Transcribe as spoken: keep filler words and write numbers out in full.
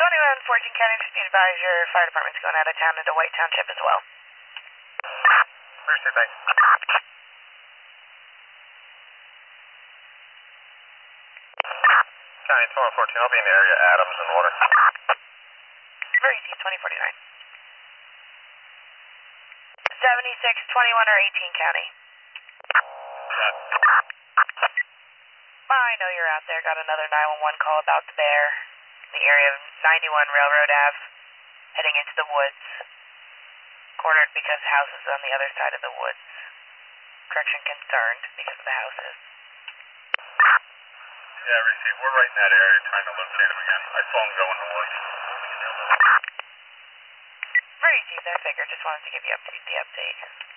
twenty-one, Fortune County, just need to advise your fire department's going out of town into White Township as well. Understood, thanks. County twenty-one fourteen, I'll be in the area, Adams and Water. Very easy, twenty forty-nine. seventy-six, twenty-one, or eighteen County. I know you're out there. Got another nine one one call about the bear in the area of ninety-one Railroad Ave, heading into the woods. Cornered because houses on the other side of the woods. Correction, concerned because of the houses. Yeah, received. We're right in that area trying to locate him again. I saw him go in the woods. Very easy there, figure. Just wanted to give you update the update.